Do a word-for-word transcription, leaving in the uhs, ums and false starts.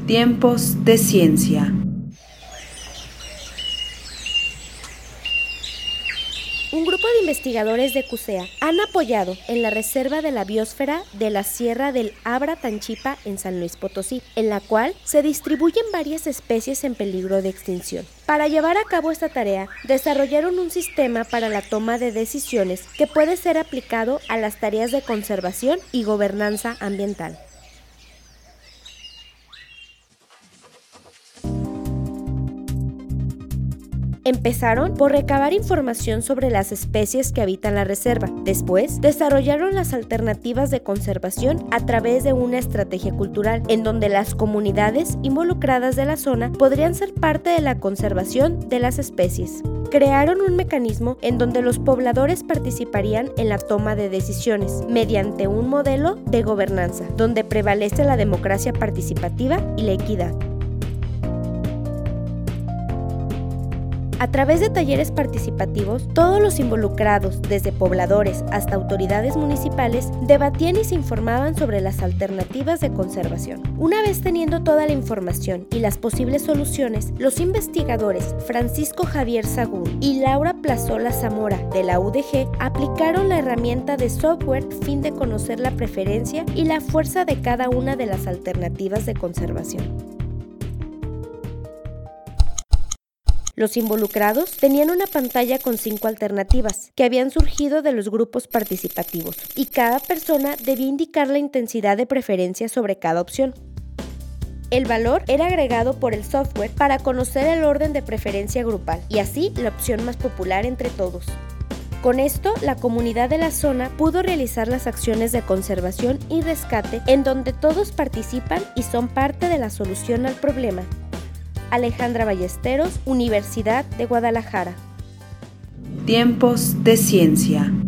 Tiempos de ciencia. Un grupo de investigadores de CUSEA han apoyado en la Reserva de la Biosfera de la Sierra del Abra Tanchipa en San Luis Potosí, en la cual se distribuyen varias especies en peligro de extinción. Para llevar a cabo esta tarea, desarrollaron un sistema para la toma de decisiones que puede ser aplicado a las tareas de conservación y gobernanza ambiental. Empezaron por recabar información sobre las especies que habitan la reserva. Después, desarrollaron las alternativas de conservación a través de una estrategia cultural, en donde las comunidades involucradas de la zona podrían ser parte de la conservación de las especies. Crearon un mecanismo en donde los pobladores participarían en la toma de decisiones, mediante un modelo de gobernanza, donde prevalece la democracia participativa y la equidad. A través de talleres participativos, todos los involucrados, desde pobladores hasta autoridades municipales, debatían y se informaban sobre las alternativas de conservación. Una vez teniendo toda la información y las posibles soluciones, los investigadores Francisco Javier Sagún y Laura Plazola Zamora de la U D G aplicaron la herramienta de software a fin de conocer la preferencia y la fuerza de cada una de las alternativas de conservación. Los involucrados tenían una pantalla con cinco alternativas que habían surgido de los grupos participativos y cada persona debía indicar la intensidad de preferencia sobre cada opción. El valor era agregado por el software para conocer el orden de preferencia grupal y así la opción más popular entre todos. Con esto, la comunidad de la zona pudo realizar las acciones de conservación y rescate en donde todos participan y son parte de la solución al problema. Alejandra Ballesteros, Universidad de Guadalajara. Tiempos de ciencia.